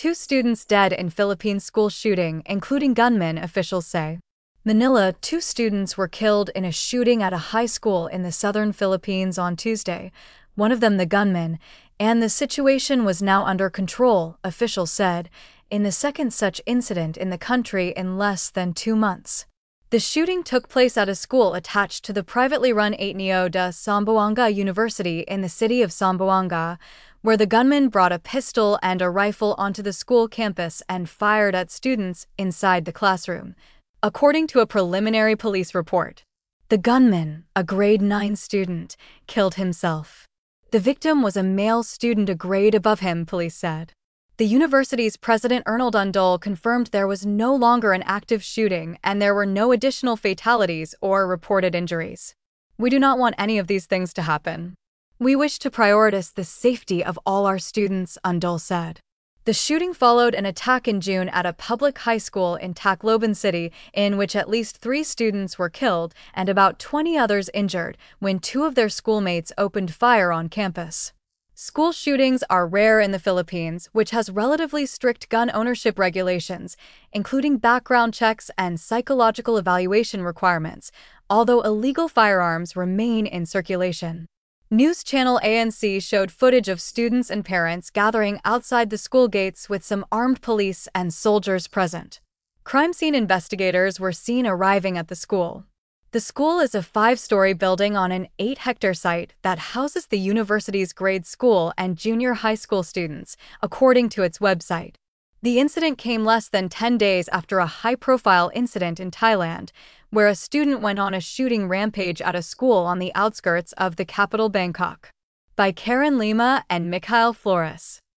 2 students dead in Philippine school shooting, including gunmen, officials say. Manila, 2 students were killed in a shooting at a high school in the southern Philippines on Tuesday, one of them the gunman, and the situation was now under control, officials said, in the second such incident in the country in less than 2 months. The shooting took place at a school attached to the privately run Ateneo de Zamboanga University in the city of Zamboanga, where the gunman brought a pistol and a rifle onto the school campus and fired at students inside the classroom, according to a preliminary police report. The gunman, a grade 9 student, killed himself. The victim was a male student a grade above him, police said. The university's president Arnold Undol confirmed there was no longer an active shooting and there were no additional fatalities or reported injuries. "We do not want any of these things to happen. We wish to prioritize the safety of all our students," Undol said. The shooting followed an attack in June at a public high school in Tacloban City, in which at least 3 students were killed and about 20 others injured when 2 of their schoolmates opened fire on campus. School shootings are rare in the Philippines, which has relatively strict gun ownership regulations, including background checks and psychological evaluation requirements, although illegal firearms remain in circulation. News channel ANC showed footage of students and parents gathering outside the school gates with some armed police and soldiers present. Crime scene investigators were seen arriving at the school. The school is a 5-story building on an 8-hectare site that houses the university's grade school and junior high school students, according to its website. The incident came less than 10 days after a high-profile incident in Thailand, where a student went on a shooting rampage at a school on the outskirts of the capital Bangkok. By Karen Lima and Mikhail Flores.